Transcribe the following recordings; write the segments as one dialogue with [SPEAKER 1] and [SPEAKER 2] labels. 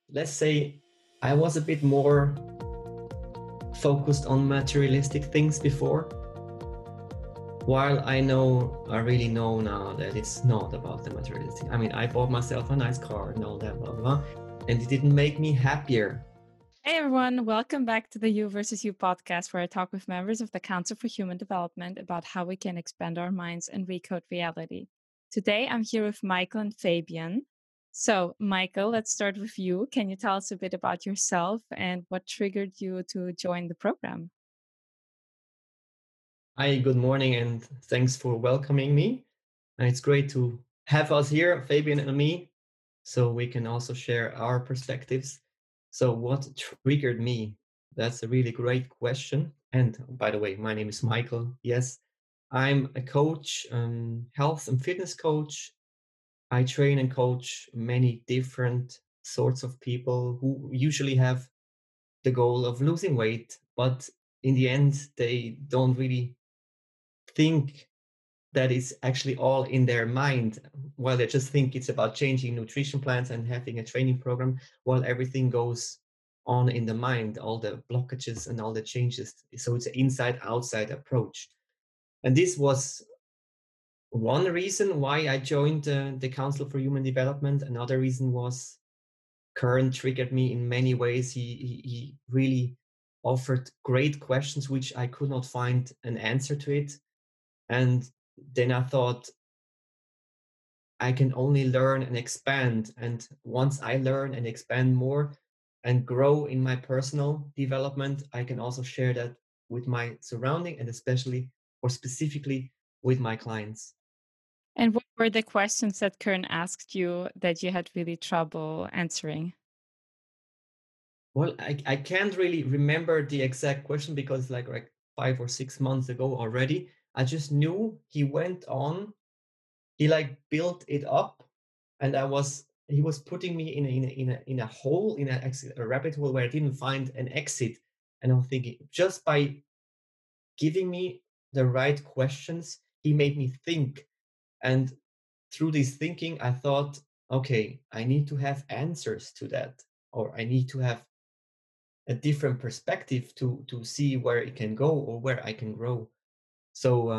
[SPEAKER 1] let's say I was a bit more focused on materialistic things before, while I really know now that it's not about the materialistic. I mean, I bought myself a nice car and all that, blah, blah, and it didn't make me happier.
[SPEAKER 2] Hey everyone, welcome back to the You versus You podcast, where I talk with members of the Council for Human Development about how we can expand our minds and recode reality. Today I'm here with Michael and Fabian. So, Michael, let's start with you. Can you tell us a bit about yourself and what triggered you to join the program?
[SPEAKER 1] Hi, good morning, and thanks for welcoming me. And it's great to have us here, Fabian and me, so we can also share our perspectives. So, what triggered me? That's a really great question. And by the way, my name is Michael. Yes, I'm a coach, health and fitness coach. I train and coach many different sorts of people who usually have the goal of losing weight, but in the end, they don't really think that is actually all in their mind, while they just think it's about changing nutrition plans and having a training program, while everything goes on in the mind, all the blockages and all the changes. So it's an inside outside approach. And this was one reason why I joined the Council for Human Development. Another reason was Kern triggered me in many ways. He really offered great questions which I could not find an answer to it. And then I thought, I can only learn and expand. And once I learn and expand more and grow in my personal development, I can also share that with my surrounding and especially or specifically with my clients.
[SPEAKER 2] And what were the questions that Kern asked you that you had really trouble answering?
[SPEAKER 1] Well, I can't really remember the exact question because like 5 or 6 months ago already. I just knew he went on, he like built it up, and he was putting me in a hole, a rabbit hole where I didn't find an exit. And I'm thinking, just by giving me the right questions, he made me think. And through this thinking, I thought, okay, I need to have answers to that, or I need to have a different perspective to see where it can go or where I can grow. So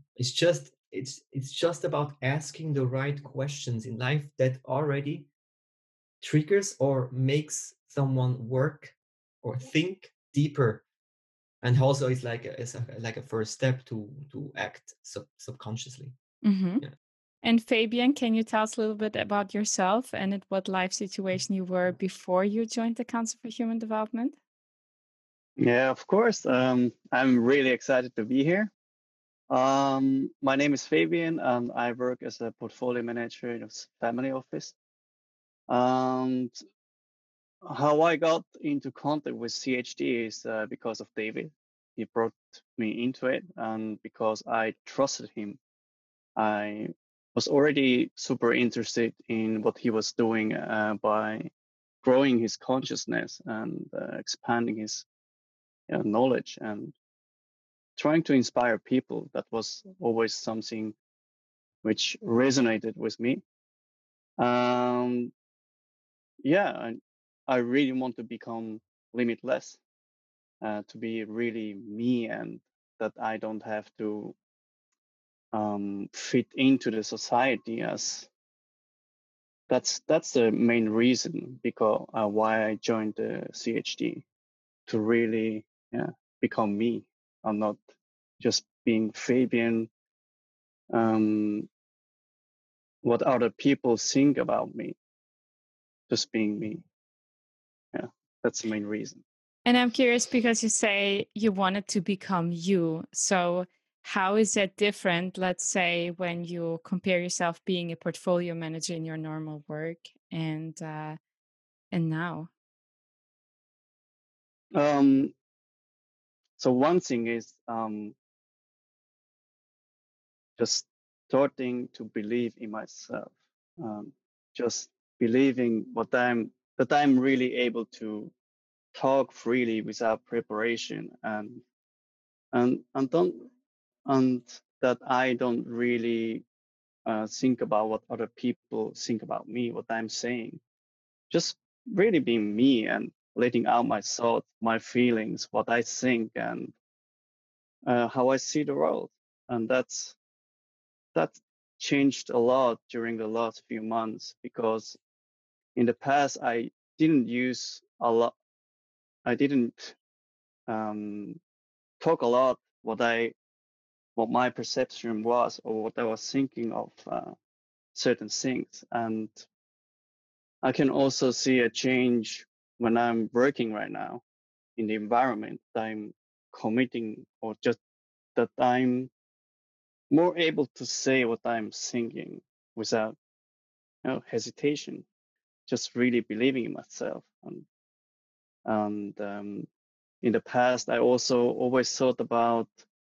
[SPEAKER 1] it's just about asking the right questions in life that already triggers or makes someone work or think deeper, and also it's like a first step to act subconsciously.
[SPEAKER 2] Hmm.
[SPEAKER 1] Yeah.
[SPEAKER 2] And Fabian, can you tell us a little bit about yourself and at what life situation you were before you joined the Council for Human Development?
[SPEAKER 3] Yeah, of course. I'm really excited to be here. My name is Fabian, and I work as a portfolio manager in a family office. And how I got into contact with CHD is because of David. He brought me into it, and because I trusted him, I was already super interested in what he was doing by growing his consciousness and expanding his knowledge and trying to inspire people. That was always something which resonated with me. Yeah, I really want to become limitless, to be really me, and that I don't have to fit into the society. As that's the main reason because why I joined the CHD, to really become me. I'm not just being Fabian. What other people think about me, just being me. Yeah, that's the main reason.
[SPEAKER 2] And I'm curious because you say you wanted to become you. So, how is that different, let's say, when you compare yourself being a portfolio manager in your normal work and now?
[SPEAKER 3] Um, so one thing is just starting to believe in myself, just believing that I'm really able to talk freely without preparation, and don't and that I don't really think about what other people think about me, what I'm saying. Just really being me and letting out my thoughts, my feelings, what I think, and how I see the world. And that changed a lot during the last few months, because in the past I didn't use a lot. I didn't talk a lot what my perception was, or what I was thinking of certain things. And I can also see a change when I'm working right now in the environment that I'm committing, or just that I'm more able to say what I'm thinking without hesitation, just really believing in myself. And in the past, I also always thought about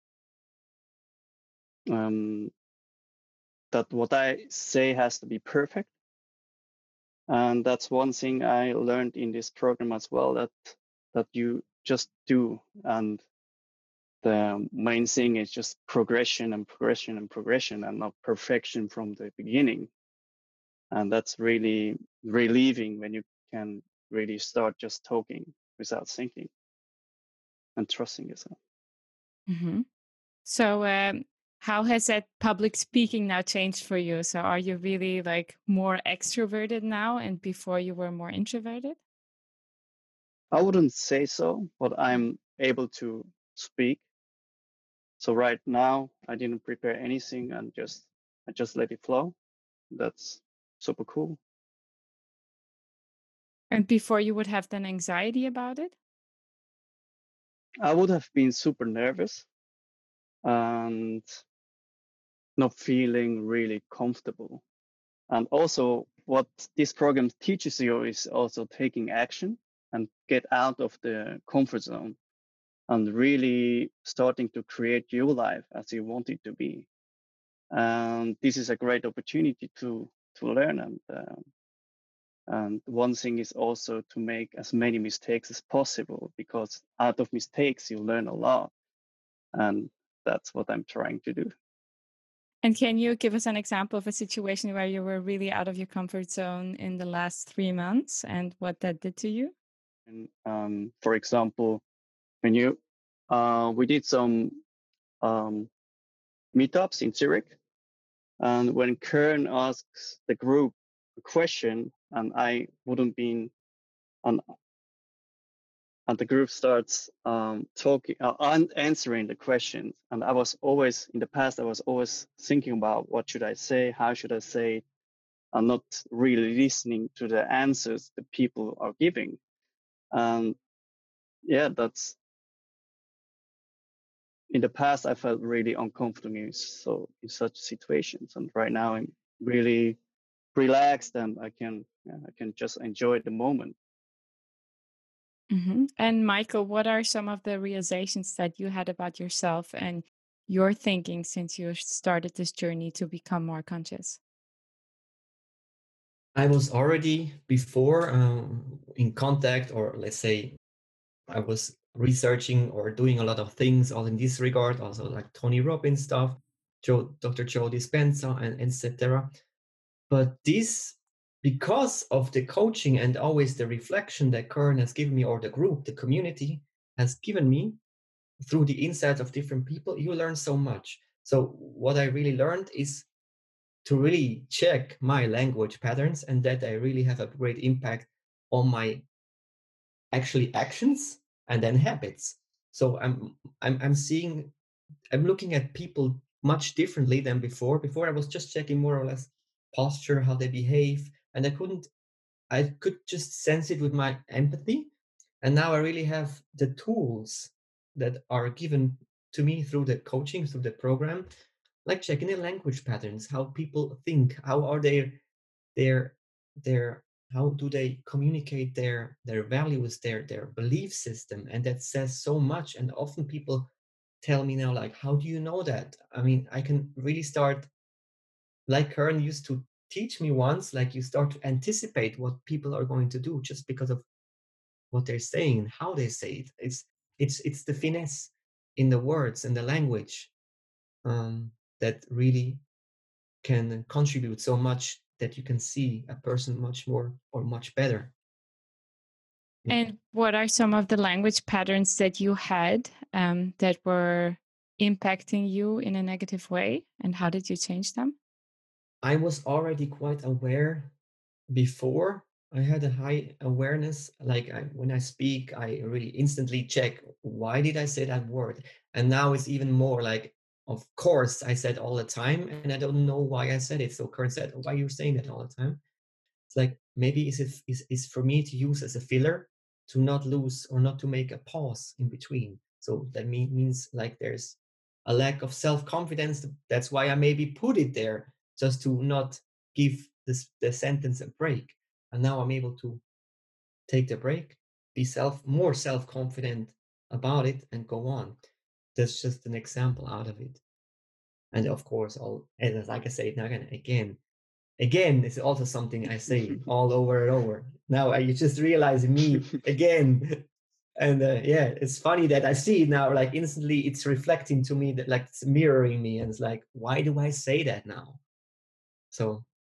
[SPEAKER 3] that what I say has to be perfect. And that's one thing I learned in this program as well, that you just do. And the main thing is just progression and progression and progression, and not perfection from the beginning. And that's really relieving when you can really start just talking without thinking and trusting yourself.
[SPEAKER 2] Mm-hmm. So, how has that public speaking now changed for you? So, are you really like more extroverted now, and before you were more introverted?
[SPEAKER 3] I wouldn't say so, but I'm able to speak. So right now, I didn't prepare anything, and I just let it flow. That's super cool.
[SPEAKER 2] And before you would have then anxiety about it?
[SPEAKER 3] I would have been super nervous and not feeling really comfortable. And also, what this program teaches you is also taking action and get out of the comfort zone and really starting to create your life as you want it to be. And this is a great opportunity to learn. And one thing is also to make as many mistakes as possible, because out of mistakes you learn a lot. And that's what I'm trying to do.
[SPEAKER 2] And can you give us an example of a situation where you were really out of your comfort zone in the last 3 months and what that did to you?
[SPEAKER 3] And for example, when we did some meetups in Zurich, and when Kern asks the group a question, and I wouldn't be on, and the group starts talking, answering the questions, and I was always in the past, I was always thinking about what should I say, how should I say it, and not really listening to the answers the people are giving. And yeah, that's in the past I felt really uncomfortable in such situations, and right now I'm really relaxed, and I can just enjoy the moment.
[SPEAKER 2] Mm-hmm. And Michael, what are some of the realizations that you had about yourself and your thinking since you started this journey to become more conscious?
[SPEAKER 1] I was already before in contact, or let's say I was researching or doing a lot of things all in this regard, also like Tony Robbins stuff, Dr. Joe Dispenza, and etc. But this, because of the coaching and always the reflection that Kern has given me, or the group, the community has given me through the insights of different people, you learn so much. So what I really learned is to really check my language patterns, and that I really have a great impact on my actually actions and then habits. So I'm looking at people much differently than before. Before I was just checking more or less posture, how they behave, and I could just sense it with my empathy. And now I really have the tools that are given to me through the coaching, through the program, like checking the language patterns, how people think, how are their their how do they communicate their values, their belief system. And that says so much. And often people tell me now, like, how do you know that? I mean, I can really start, like Karen used to teach me once, like you start to anticipate what people are going to do just because of what they're saying and how they say it. It's the finesse in the words and the language that really can contribute so much, that you can see a person much more or much better.
[SPEAKER 2] And what are some of the language patterns that you had that were impacting you in a negative way? And how did you change them?
[SPEAKER 1] I was already quite aware before. I had a high awareness. Like when I speak, I really instantly check, why did I say that word? And now it's even more like, of course, I said all the time, and I don't know why I said it. So Kurt said, why are you saying that all the time? It's like, maybe is for me to use as a filler, to not lose or not to make a pause in between. So that means like there's a lack of self-confidence. That's why I maybe put it there, just to not give the sentence a break. And now I'm able to take the break, be more self-confident about it, and go on. That's just an example out of it. And of course, like I say it now again, it's also something I say all over and over. Now you just realize me again. And yeah, it's funny that I see it now, like instantly it's reflecting to me, that like it's mirroring me, and it's like, why do I say that now? So.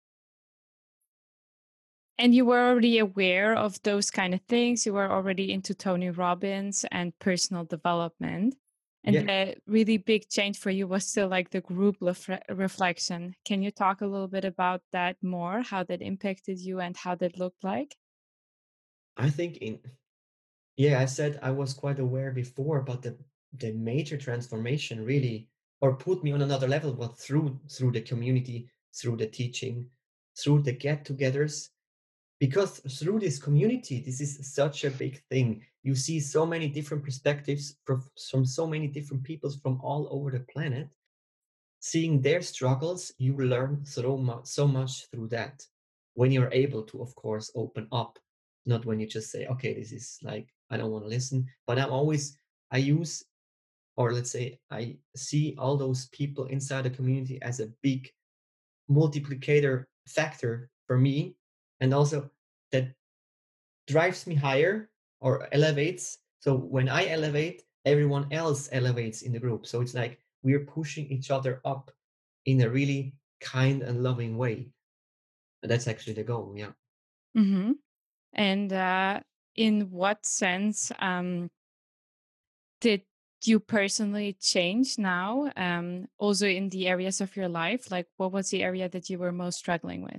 [SPEAKER 2] And you were already aware of those kind of things. You were already into Tony Robbins and personal development. And
[SPEAKER 1] Yeah,
[SPEAKER 2] the really big change for you was still like the group reflection. Can you talk a little bit about that more, how that impacted you and how that looked like?
[SPEAKER 1] I think yeah, I said I was quite aware before, but the major transformation really, or put me on another level, was through the community, through the teaching, through the get-togethers. Because through this community, this is such a big thing. You see so many different perspectives from so many different peoples from all over the planet. Seeing their struggles, you learn so much through that. When you're able to, of course, open up, not when you just say, okay, this is like, I don't want to listen. But I use, or let's say, I see all those people inside the community as a big multiplicator factor for me. And also, that drives me higher or elevates. So when I elevate, everyone else elevates in the group. So it's like we're pushing each other up in a really kind and loving way. And that's actually the goal. Yeah.
[SPEAKER 2] Mm-hmm. And in what sense did you personally change now? Also in the areas of your life, like what was the area that you were most struggling with?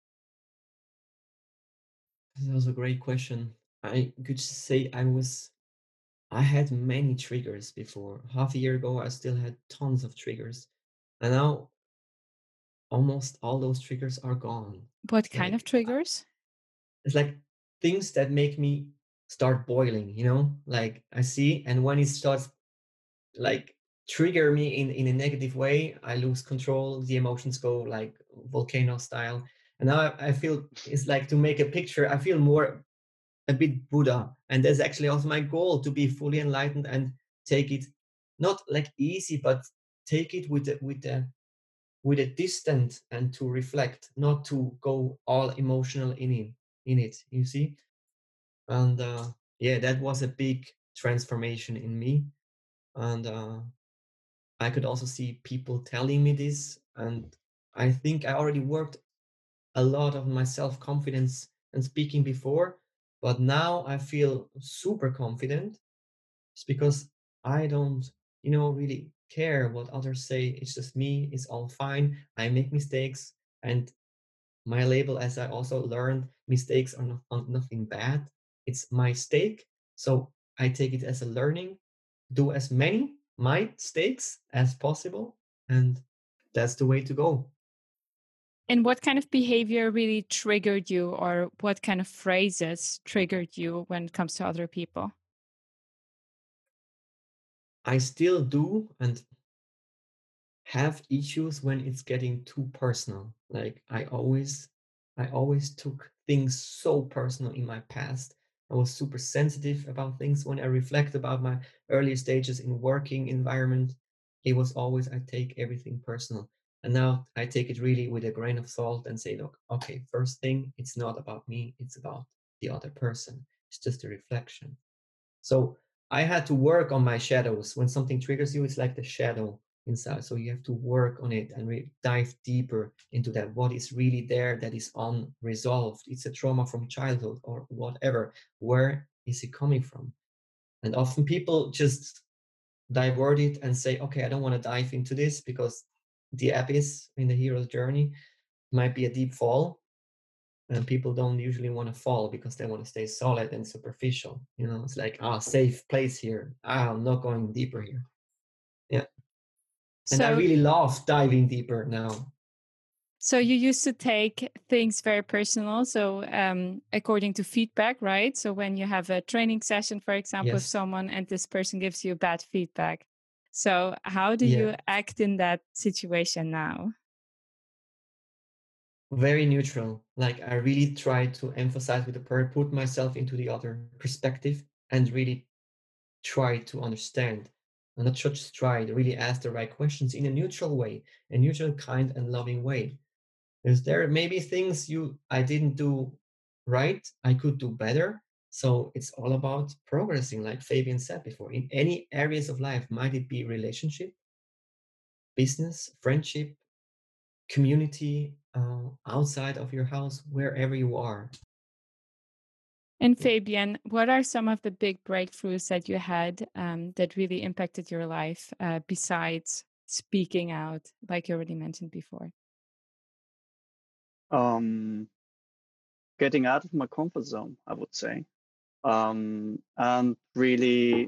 [SPEAKER 1] That was a great question. I could say I had many triggers before. Half a year ago, I still had tons of triggers. And now almost all those triggers are gone.
[SPEAKER 2] What kind of
[SPEAKER 1] Like,
[SPEAKER 2] triggers?
[SPEAKER 1] it's like things that make me start boiling, like I see, and when it starts like trigger me in a negative way, I lose control, the emotions go like volcano style. And now I feel it's like, to make a picture, I feel more a bit Buddha. And that's actually also my goal, to be fully enlightened and take it not like easy, but take it with a distance, and to reflect, not to go all emotional in it, you see. And yeah, that was a big transformation in me. And I could also see people telling me this, and I think I already worked a lot of my self-confidence and speaking before, but now I feel super confident. It's because I don't, really care what others say. It's just me. It's all fine. I make mistakes, and my label, as I also learned, mistakes are nothing bad. It's my stake. So I take it as a learning, do as many mistakes as possible, and that's the way to go.
[SPEAKER 2] And what kind of behavior really triggered you, or what kind of phrases triggered you when it comes to other people?
[SPEAKER 1] I still do, and have issues when it's getting too personal. Like I always took things so personal in my past. I was super sensitive about things. When I reflect about my earlier stages in working environment, it was always, I take everything personal. And now I take it really with a grain of salt and say, look, okay, first thing, it's not about me, it's about the other person. It's just a reflection. So I had to work on my shadows. When something triggers you, it's like the shadow inside. So you have to work on it and dive deeper into that. What is really there that is unresolved? It's a trauma from childhood or whatever. Where is it coming from? And often people just divert it and say, okay, I don't want to dive into this because the abyss in the hero's journey might be a deep fall. And people don't usually want to fall because they want to stay solid and superficial. It's like, safe place here. I'm not going deeper here. Yeah. And I really love diving deeper now.
[SPEAKER 2] So you used to take things very personal. So according to feedback, right? So when you have a training session, for example, with someone and this person gives you bad feedback. So how do you act in that situation now?
[SPEAKER 1] Very neutral. Like I really try to emphasize with the person, put myself into the other perspective and really try to understand. And not just try to really ask the right questions in a neutral way, a neutral, kind and loving way. Is there maybe things I didn't do right, I could do better? So it's all about progressing, like Fabian said before, in any areas of life. Might it be relationship, business, friendship, community, outside of your house, wherever you are.
[SPEAKER 2] And Fabian, what are some of the big breakthroughs that you had that really impacted your life besides speaking out, like you already mentioned before?
[SPEAKER 3] Getting out of my comfort zone, I would say, and really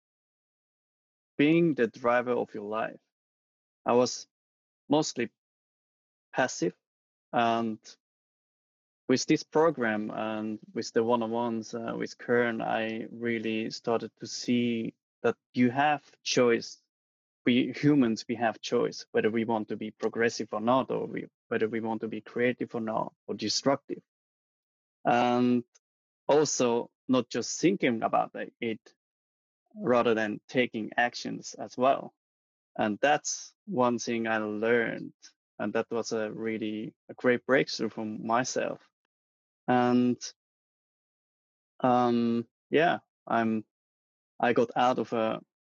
[SPEAKER 3] being the driver of your life. I was mostly passive, and with this program and with the one-on-ones with Kern, I really started to see that you have choice. We humans, we have choice whether we want to be progressive or not, or whether we want to be creative or not, or destructive. And also not just thinking about it, rather than taking actions as well. And that's one thing I learned. And that was a great breakthrough for myself. And I got out of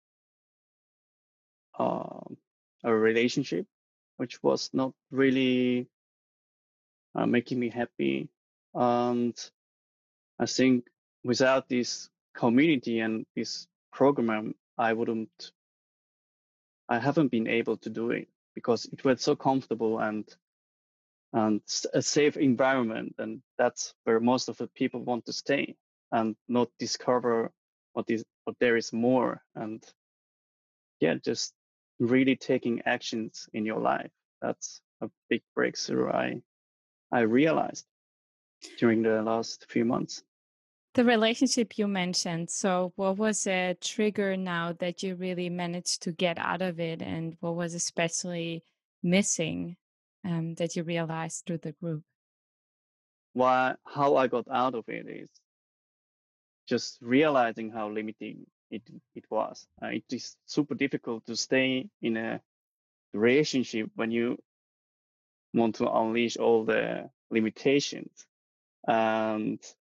[SPEAKER 3] a relationship which was not really making me happy. And I think without this community and this program, I haven't been able to do it because it was so comfortable and a safe environment, and that's where most of the people want to stay and not discover what there is more. And just really taking actions in your life. That's a big breakthrough I realized during the last few months.
[SPEAKER 2] The relationship you mentioned. So what was a trigger now that you really managed to get out of it, and what was especially missing that you realized through the group?
[SPEAKER 3] How I got out of it is just realizing how limiting it was. It is super difficult to stay in a relationship when you want to unleash all the limitations, and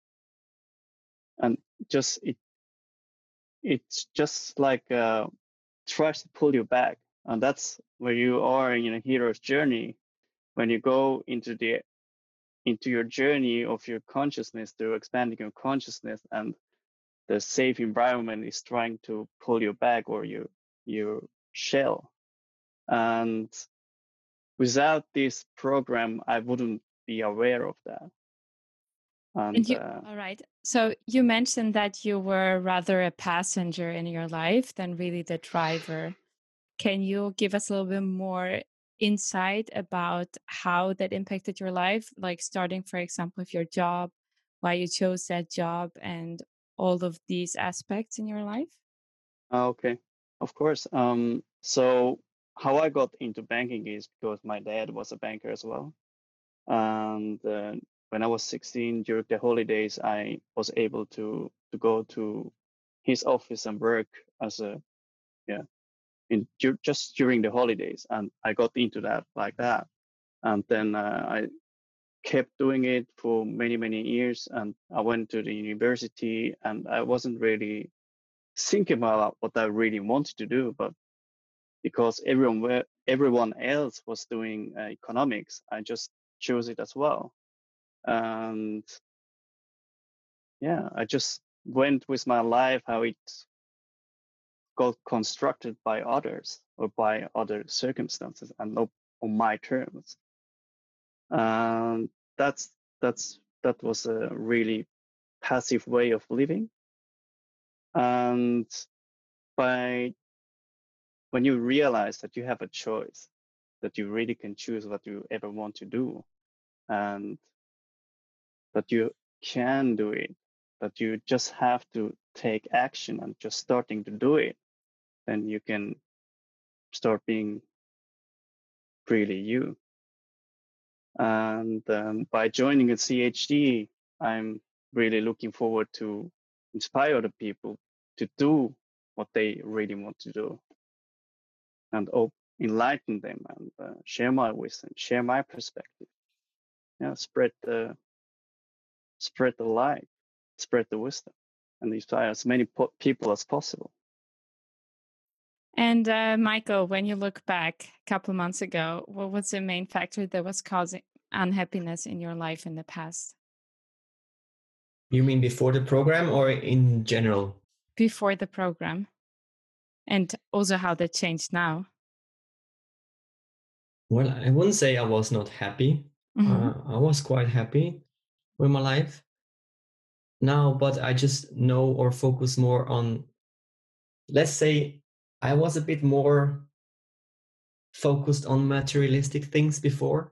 [SPEAKER 3] just it's just like tries to pull you back. And that's where you are in a hero's journey, when you go into your journey of your consciousness, through expanding your consciousness, and the safe environment is trying to pull you back, or your shell. And without this program, I wouldn't be aware of that. And
[SPEAKER 2] all right. So you mentioned that you were rather a passenger in your life than really the driver. Can you give us a little bit more insight about how that impacted your life? Like starting, for example, with your job, why you chose that job, and all of these aspects in your life?
[SPEAKER 3] okay, of course. So how I got into banking is because my dad was a banker as well. And when I was 16, during the holidays, I was able to go to his office and work as just during the holidays, and I got into that like that. And then I kept doing it for many years, and I went to the university, and I wasn't really thinking about what I really wanted to do, but because everyone else was doing economics, I just chose it as well. And I just went with my life, how it got constructed by others or by other circumstances and not on my terms. That was a really passive way of living. And when you realize that you have a choice, that you really can choose what you ever want to do, and that you can do it, that you just have to take action and just starting to do it, then you can start being really you. And by joining a CHD, I'm really looking forward to inspire other people to do what they really want to do, and enlighten them, and share my wisdom, share my perspective. Spread the light, spread the wisdom, and inspire as many people as possible.
[SPEAKER 2] And Michael, when you look back a couple months ago, what was the main factor that was causing unhappiness in your life in the past?
[SPEAKER 1] You mean before the program or in general?
[SPEAKER 2] Before the program. And also how that changed now.
[SPEAKER 1] Well, I wouldn't say I was not happy. I was quite happy with my life now, but I just know or focus more on, let's say, I was a bit more focused on materialistic things before,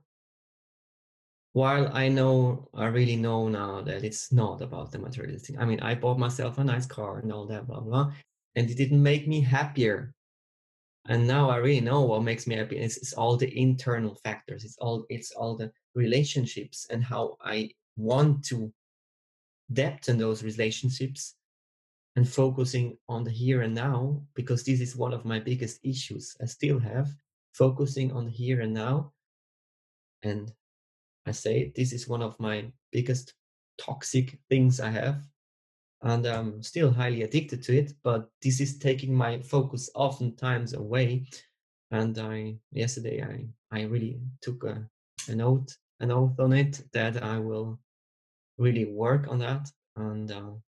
[SPEAKER 1] while I really know now that it's not about the materialistic. I mean, I bought myself a nice car and all that, blah, blah, and it didn't make me happier. And now I really know what makes me happy. It's all the internal factors. It's all the relationships and how I want to deepen those relationships and focusing on the here and now, because this is one of my biggest issues I still have, focusing on the here and now. And I say this is one of my biggest toxic things I have. And I'm still highly addicted to it, but this is taking my focus oftentimes away. And yesterday I really took an oath on it that I will really work on that. And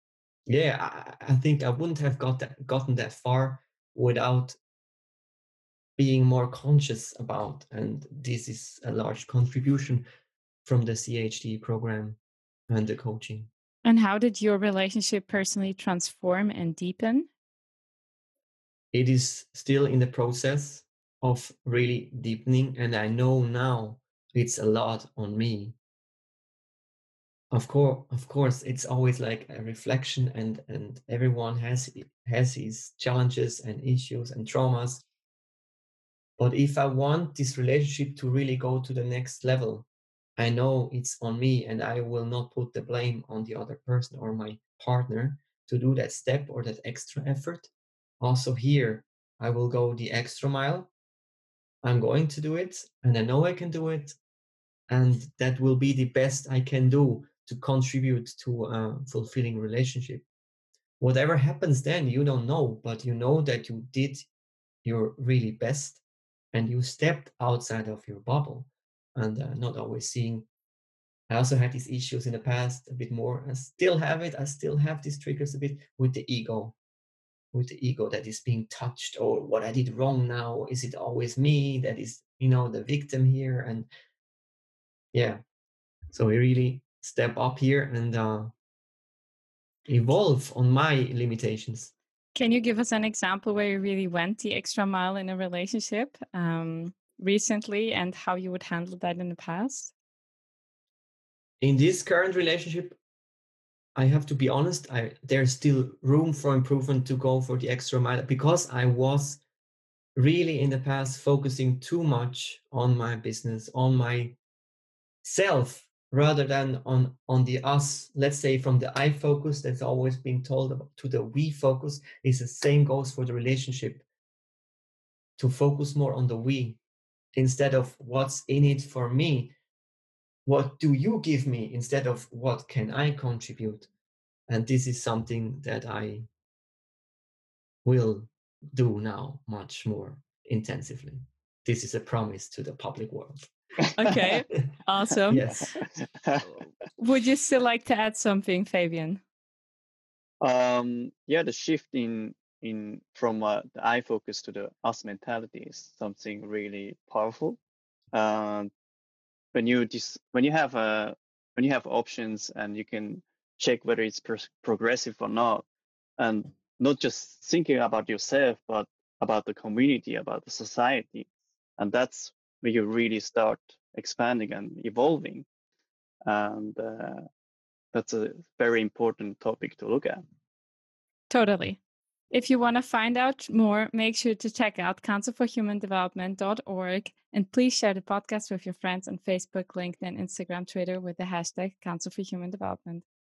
[SPEAKER 1] I think I wouldn't have gotten that far without being more conscious about, and this is a large contribution from the CHD program and the coaching.
[SPEAKER 2] And how did your relationship personally transform and deepen?
[SPEAKER 1] It is still in the process of really deepening, and I know now it's a lot on me. Of course, it's always like a reflection, and everyone has his challenges and issues and traumas. But if I want this relationship to really go to the next level, I know it's on me, and I will not put the blame on the other person or my partner to do that step or that extra effort. Also here, I will go the extra mile. I'm going to do it, and I know I can do it, and that will be the best I can do to contribute to a fulfilling relationship. Whatever happens then, you don't know, but you know that you did your really best and you stepped outside of your bubble, and not always seeing. I also had these issues in the past a bit more. I still have it. I still have these triggers a bit with the ego that is being touched, or what I did wrong now. Is it always me that is, the victim here? And so we really step up here and evolve on my limitations.
[SPEAKER 2] Can you give us an example where you really went the extra mile in a relationship recently, and how you would handle that in the past?
[SPEAKER 1] In this current relationship, I have to be honest, there's still room for improvement to go for the extra mile, because I was really in the past focusing too much on my business, on myself, rather than on the us. Let's say from the I focus that's always been told about to the we focus. Is the same goes for the relationship, to focus more on the we instead of what's in it for me. What do you give me instead of what can I contribute? And this is something that I will do now much more intensively. This is a promise to the public world.
[SPEAKER 2] Okay, awesome.
[SPEAKER 1] Yes.
[SPEAKER 2] Would you still like to add something, Fabian?
[SPEAKER 3] Yeah, the shift in from the I focus to the us mentality is something really powerful. Um, when you when you have options and you can check whether it's progressive or not, and not just thinking about yourself, but about the community, about the society, and that's where you really start expanding and evolving. And that's a very important topic to look at.
[SPEAKER 2] Totally. If you want to find out more, make sure to check out councilforhumandevelopment.org and please share the podcast with your friends on Facebook, LinkedIn, Instagram, Twitter with the hashtag Council for Human Development.